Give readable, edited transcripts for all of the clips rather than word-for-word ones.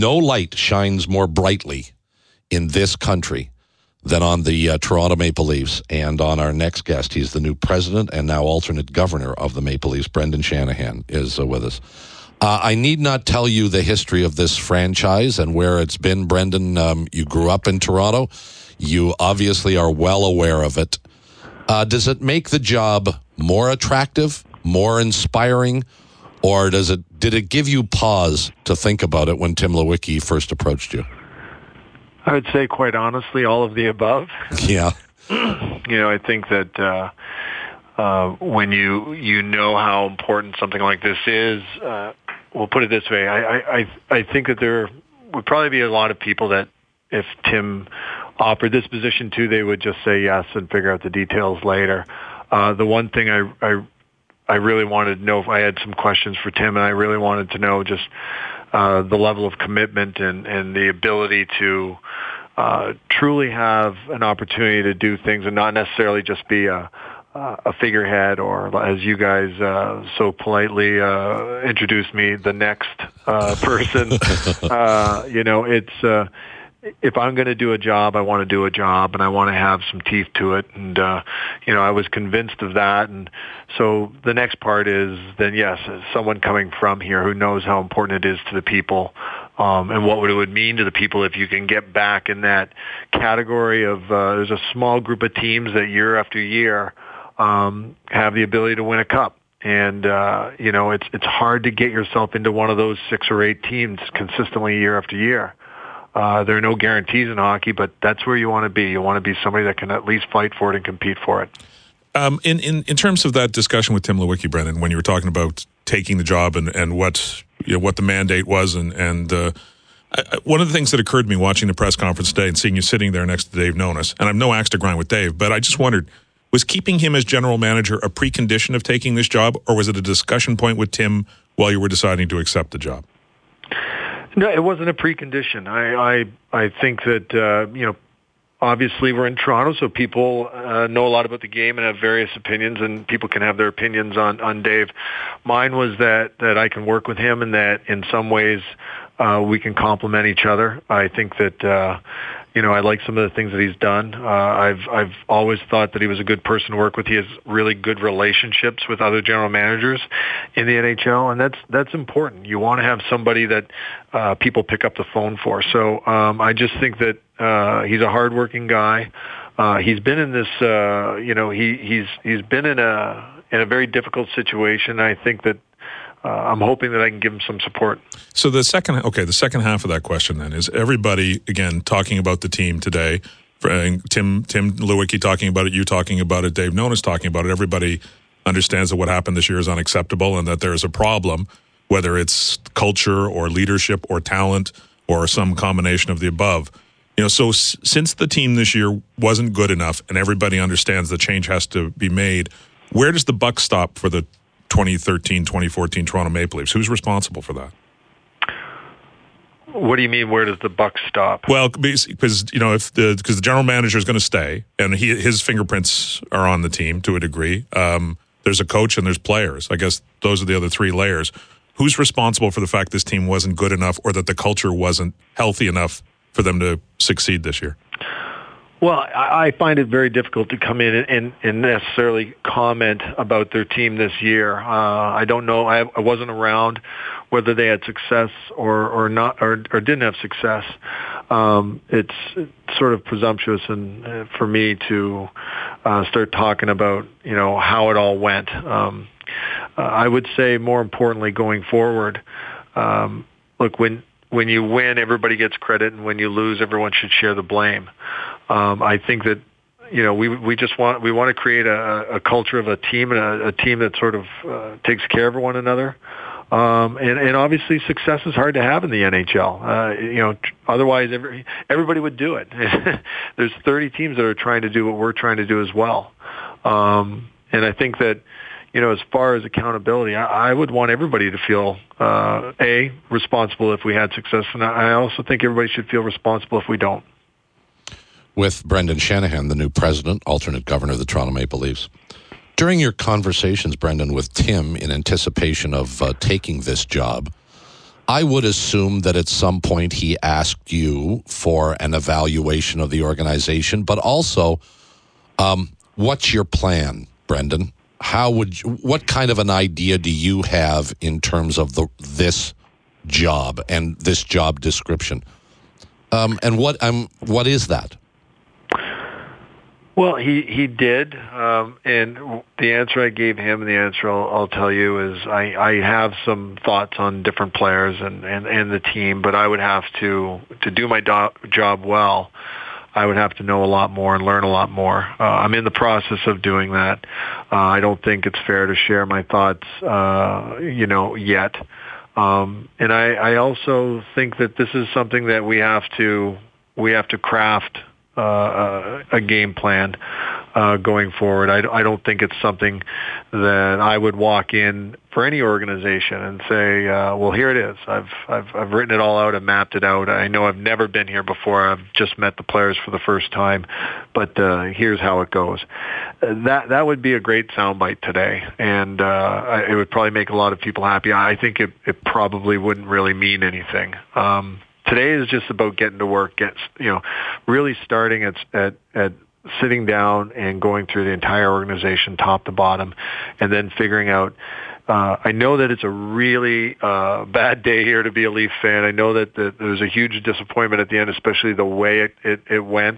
no light shines more brightly in this country than on the Toronto Maple Leafs and on our next guest. He's the new president and now alternate governor of the Maple Leafs. Brendan Shanahan is with us. I need not tell you the history of this franchise and where it's been, Brendan. You grew up in Toronto. You obviously are well aware of it. Does it make the job more attractive, more inspiring, or did it give you pause to think about it when Tim Lewicki first approached you? I would say, quite honestly, all of the above. Yeah. I think that when you know how important something like this is, we'll put it this way. I think that there would probably be a lot of people that if Tim offered this position too, they would just say yes and figure out the details later. The one thing I really wanted to know, if I had some questions for Tim, and I really wanted to know just the level of commitment and the ability to truly have an opportunity to do things and not necessarily just be a figurehead, or as you guys so politely introduced me, the next person. It's if I'm going to do a job, I want to do a job, and I want to have some teeth to it. And I was convinced of that. And so the next part is then, yes, as someone coming from here who knows how important it is to the people, and what it would mean to the people if you can get back in that category of there's a small group of teams that year after year have the ability to win a cup. And, it's hard to get yourself into one of those 6 or 8 teams consistently year after year. There are no guarantees in hockey, but that's where you want to be. You want to be somebody that can at least fight for it and compete for it. In terms of that discussion with Tim Lewicki, Brendan, when you were talking about taking the job and what the mandate was, and one of the things that occurred to me watching the press conference today and seeing you sitting there next to Dave Nonis, and I'm no axe to grind with Dave, but I just wondered, was keeping him as general manager a precondition of taking this job, or was it a discussion point with Tim while you were deciding to accept the job? No, it wasn't a precondition. I think that, obviously we're in Toronto, so people know a lot about the game and have various opinions, and people can have their opinions on Dave. Mine was that I can work with him and that in some ways we can complement each other. I think that, I like some of the things that he's done. I've always thought that he was a good person to work with. He has really good relationships with other general managers in the NHL, and that's important. You want to have somebody that people pick up the phone for. So I just think that he's a hardworking guy. He's been in this, he's been in a very difficult situation. I think that I'm hoping that I can give him some support. So the second half of that question then is everybody, again, talking about the team today, Tim Lewicki talking about it, you talking about it, Dave Nonis talking about it. Everybody understands that what happened this year is unacceptable and that there is a problem, whether it's culture or leadership or talent or some combination of the above. So since the team this year wasn't good enough and everybody understands the change has to be made, where does the buck stop for the 2013-2014 Toronto Maple Leafs? Who's responsible for that? What do you mean, where does the buck stop? Well, because because the general manager is going to stay, and his fingerprints are on the team to a degree. There's a coach and there's players. I guess those are the other 3 layers. Who's responsible for the fact this team wasn't good enough or that the culture wasn't healthy enough for them to succeed this year? Well, I find it very difficult to come in and necessarily comment about their team this year. I don't know. I wasn't around whether they had success or not, or didn't have success. It's sort of presumptuous for me to start talking about how it all went. I would say more importantly going forward, look, when you win, everybody gets credit, and when you lose, everyone should share the blame. I think that we want to create a culture of a team and a team that sort of takes care of one another. And obviously success is hard to have in the NHL. Otherwise everybody would do it. There's 30 teams that are trying to do what we're trying to do as well. And I think that as far as accountability, I would want everybody to feel responsible if we had success, and I also think everybody should feel responsible if we don't. With Brendan Shanahan, the new president, alternate governor of the Toronto Maple Leafs. During your conversations, Brendan, with Tim in anticipation of taking this job, I would assume that at some point he asked you for an evaluation of the organization, but also, what's your plan, Brendan? What kind of an idea do you have in terms of this job and this job description? And what is that? Well, he did, and the answer I gave him, and the answer I'll tell you is I have some thoughts on different players and the team, but I would have to do my job well. I would have to know a lot more and learn a lot more. I'm in the process of doing that. I don't think it's fair to share my thoughts, yet. And I also think that this is something that we have to craft a game plan going forward. I don't think it's something that I would walk in for any organization and say, well, here it is. I've written it all out and mapped it out. I know I've never been here before. I've just met the players for the first time, but here's how it goes. That would be a great soundbite today, and it would probably make a lot of people happy. I think it probably wouldn't really mean anything. Today is just about getting to work, really starting at sitting down and going through the entire organization, top to bottom, and then figuring out. I know that it's a really bad day here to be a Leaf fan. I know that there's a huge disappointment at the end, especially the way it went.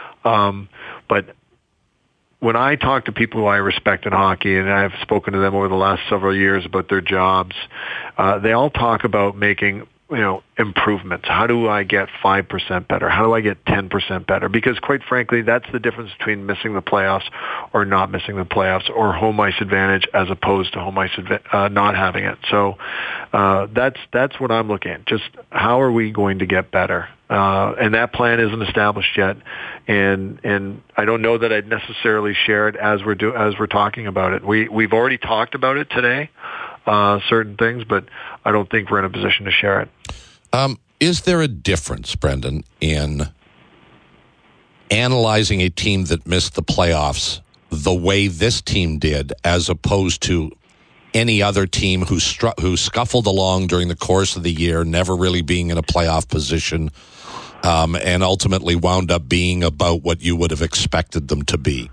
But when I talk to people who I respect in hockey, and I've spoken to them over the last several years about their jobs, they all talk about making improvements. How do I get 5% better? How do I get 10% better? Because quite frankly, that's the difference between missing the playoffs or not missing the playoffs, or home ice advantage as opposed to home ice not having it. So that's what I'm looking at. Just how are we going to get better? And that plan isn't established yet, and I don't know that I'd necessarily share it as we're talking about it. We've already talked about it today. Certain things, but I don't think we're in a position to share it. Is there a difference, Brendan, in analyzing a team that missed the playoffs the way this team did, as opposed to any other team who scuffled along during the course of the year, never really being in a playoff position, and ultimately wound up being about what you would have expected them to be?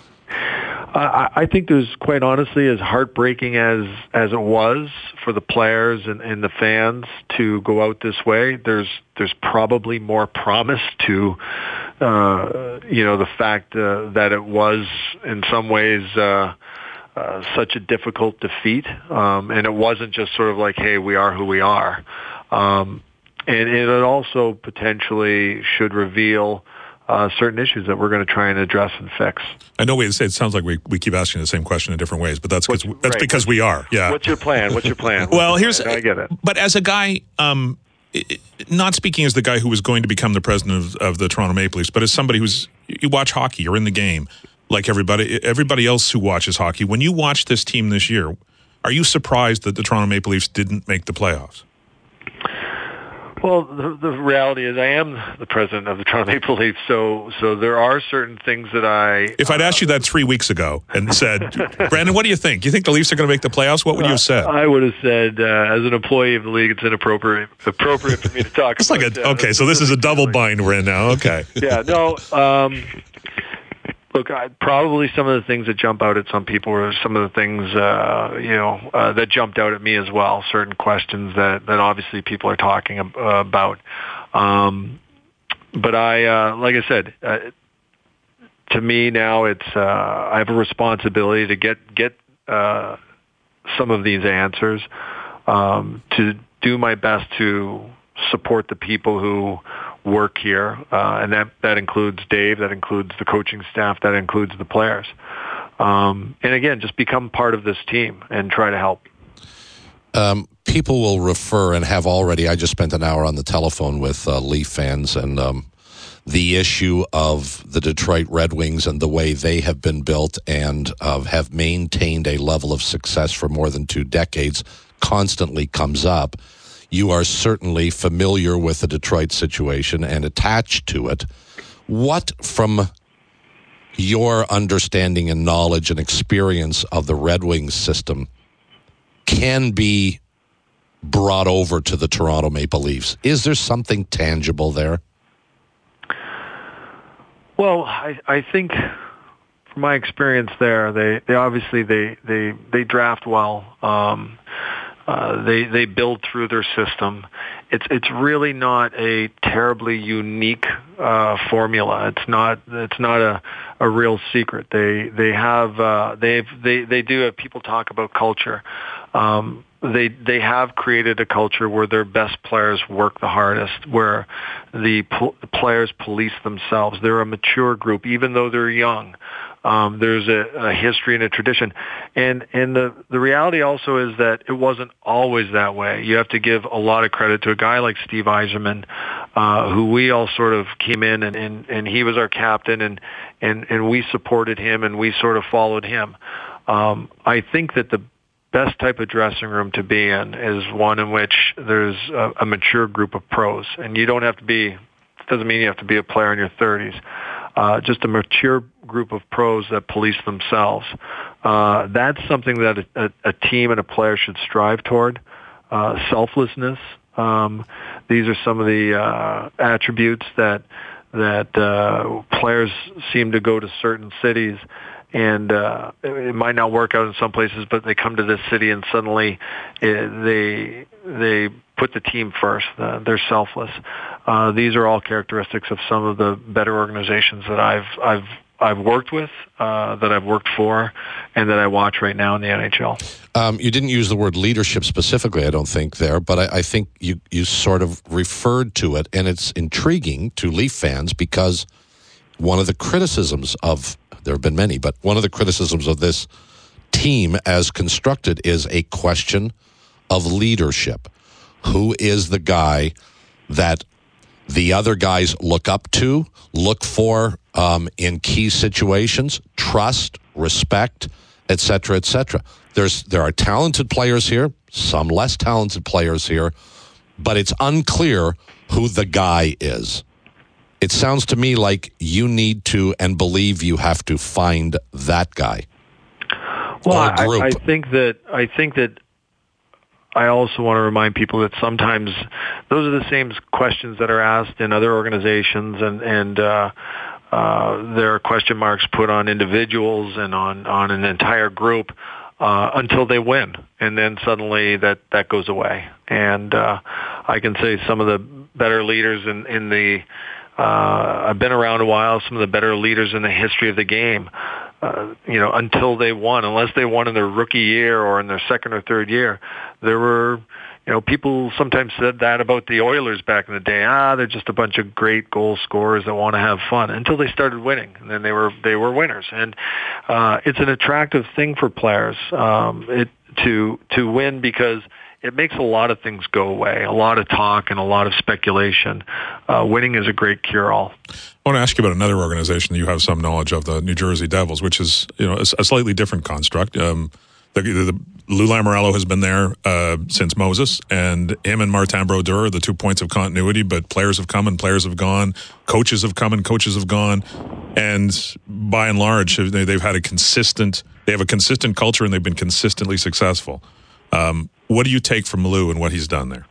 I think there's, quite honestly, as heartbreaking as it was for the players and the fans to go out this way, there's probably more promise to the fact that it was in some ways such a difficult defeat, and it wasn't just sort of like, hey, we are who we are, and it also potentially should reveal certain issues that we're going to try and address and fix. I know it sounds like we keep asking the same question in different ways, but that's because we are. Yeah. What's your plan? Well, I get it. But as a guy, not speaking as the guy who was going to become the president of the Toronto Maple Leafs, but as somebody you watch hockey, you're in the game, like everybody else who watches hockey. When you watch this team this year, are you surprised that the Toronto Maple Leafs didn't make the playoffs? Well, the reality is I am the president of the Toronto Maple Leafs, so there are certain things that If I'd asked you that 3 weeks ago and said, Brandon, what do you think? Do you think the Leafs are going to make the playoffs? What would you have said? I would have said, as an employee of the league, it's inappropriate for me to talk it's about okay, so this is a double bind we're in now. Okay. Yeah, no. Look, probably some of the things that jump out at some people are some of the things, that jumped out at me as well. Certain questions that obviously people are talking about. But like I said, to me now it's I have a responsibility to get some of these answers, to do my best to support the people who work here, and that includes Dave, that includes the coaching staff, that includes the players. And again, just become part of this team and try to help. People will refer and have already. I just spent an hour on the telephone with Leaf fans, and the issue of the Detroit Red Wings and the way they have been built and have maintained a level of success for more than 2 decades constantly comes up. You are certainly familiar with the Detroit situation and attached to it. What, from your understanding and knowledge and experience of the Red Wings system, can be brought over to the Toronto Maple Leafs? Is there something tangible there? Well, I think from my experience there, they obviously they draft well. They build through their system. It's really not a terribly unique formula. It's not a real secret. They do have, people talk about culture. They have created a culture where their best players work the hardest, where the players police themselves. They're a mature group, even though they're young. There's a history and a tradition. And the reality also is that it wasn't always that way. You have to give a lot of credit to a guy like Steve Yzerman, who we all sort of came in and he was our captain and we supported him and we sort of followed him. I think that the best type of dressing room to be in is one in which there's a mature group of pros, and you don't have to be, doesn't mean you have to be a player in your 30s. Just a mature group of pros that police themselves. That's something that a team and a player should strive toward. Selflessness. These are some of the attributes that players seem to go to certain cities, and it might not work out in some places, but they come to this city and suddenly they put the team first. They're selfless. These are all characteristics of some of the better organizations that I've worked with, that I've worked for, and that I watch right now in the NHL. You didn't use the word leadership specifically, I don't think, there, but I think you sort of referred to it, and it's intriguing to Leaf fans because one of the criticisms of, there have been many, but one of the criticisms of this team as constructed is a question of leadership. Who is the guy that the other guys look up to, look for in key situations, trust, respect, et cetera, et cetera. There are talented players here, some less talented players here, but it's unclear who the guy is. It sounds to me like you need to and believe you have to find that guy. Well, I think that I also want to remind people that sometimes those are the same questions that are asked in other organizations, and there are question marks put on individuals and on an entire group until they win, and then suddenly that goes away. And I can say some of the better leaders in the I've been around a while. Some of the better leaders in the history of the game, until they won, unless they won in their rookie year or in their second or third year, there were, people sometimes said that about the Oilers back in the day. They're just a bunch of great goal scorers that want to have fun, until they started winning, and then they were winners. And it's an attractive thing for players to win, because it makes a lot of things go away, a lot of talk and a lot of speculation. Winning is a great cure-all. I want to ask you about another organization that you have some knowledge of, the New Jersey Devils, which is a slightly different construct. Lou Lamoriello has been there since Moses, and him and Martin Brodeur are the 2 points of continuity, but players have come and players have gone, coaches have come and coaches have gone, and by and large, they have a consistent culture, and they've been consistently successful. What do you take from Lou and what he's done there?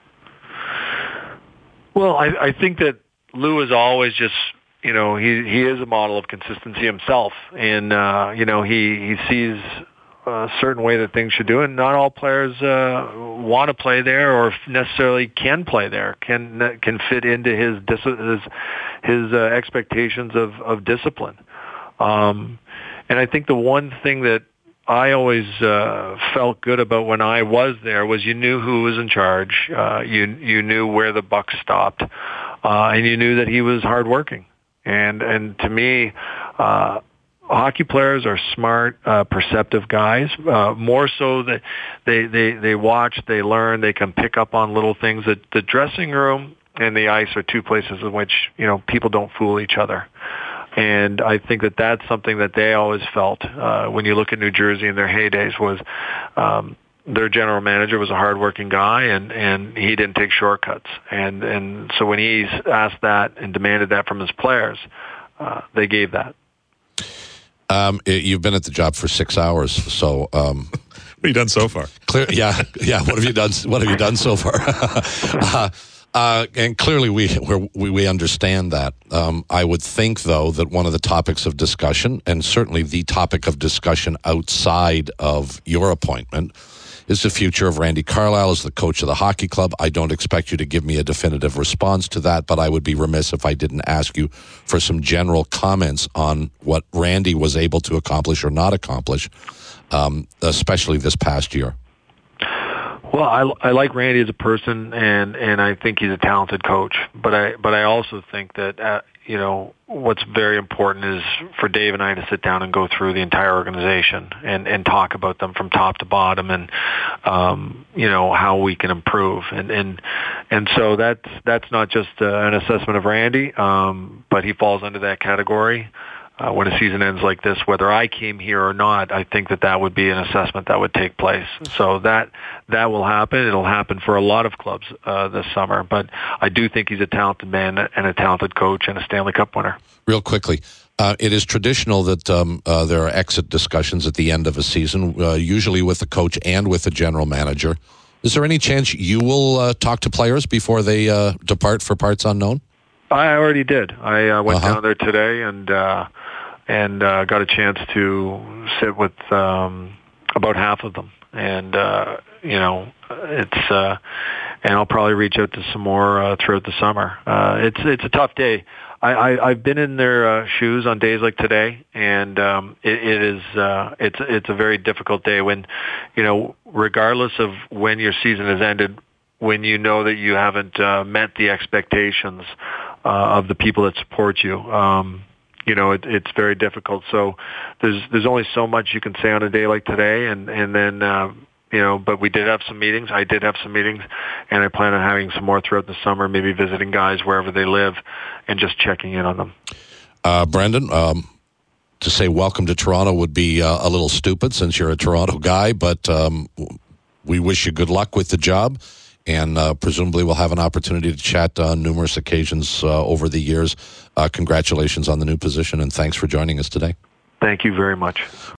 Well, I think that Lou is always just, he is a model of consistency himself, and he sees a certain way that things should do, and not all players want to play there or necessarily can play there, can fit into his expectations of discipline. And I think the one thing that I always felt good about when I was there was you knew who was in charge, you knew where the buck stopped, and you knew that he was hardworking. And to me, hockey players are smart, perceptive guys. More so that they watch, they learn, they can pick up on little things. That the dressing room and the ice are two places in which people don't fool each other. And I think that that's something that they always felt when you look at New Jersey in their heydays was their general manager was a hardworking guy, and he didn't take shortcuts. And so when he asked that and demanded that from his players, they gave that. You've been at the job for 6 hours, so What have you done so far? Yeah. What have you done? What have you done so far? And clearly, we understand that. I would think, though, that one of the topics of discussion, and certainly the topic of discussion outside of your appointment, is the future of Randy Carlyle as the coach of the hockey club. I don't expect you to give me a definitive response to that, but I would be remiss if I didn't ask you for some general comments on what Randy was able to accomplish or not accomplish, especially this past year. Well, I like Randy as a person, and I think he's a talented coach. But I also think that what's very important is for Dave and I to sit down and go through the entire organization and talk about them from top to bottom, and how we can improve. And so that's not just an assessment of Randy, but he falls under that category. When a season ends like this, whether I came here or not, I think that would be an assessment that would take place. So that will happen. It'll happen for a lot of clubs this summer. But I do think he's a talented man and a talented coach and a Stanley Cup winner. Real quickly, it is traditional that there are exit discussions at the end of a season, usually with the coach and with the general manager. Is there any chance you will talk to players before they depart for parts unknown? I already did. I went down there today and got a chance to sit with about half of them, and it's and I'll probably reach out to some more throughout the summer. It's a tough day. I've been in their shoes on days like today, and it's a very difficult day when, regardless of when your season has ended, when you know that you haven't met the expectations of the people that support you. It's very difficult. So there's only so much you can say on a day like today, and then but we did have some meetings. I did have some meetings, and I plan on having some more throughout the summer, maybe visiting guys wherever they live and just checking in on them. Brendan, to say welcome to Toronto would be a little stupid since you're a Toronto guy, but we wish you good luck with the job. And presumably we'll have an opportunity to chat on numerous occasions over the years. Congratulations on the new position, and thanks for joining us today. Thank you very much.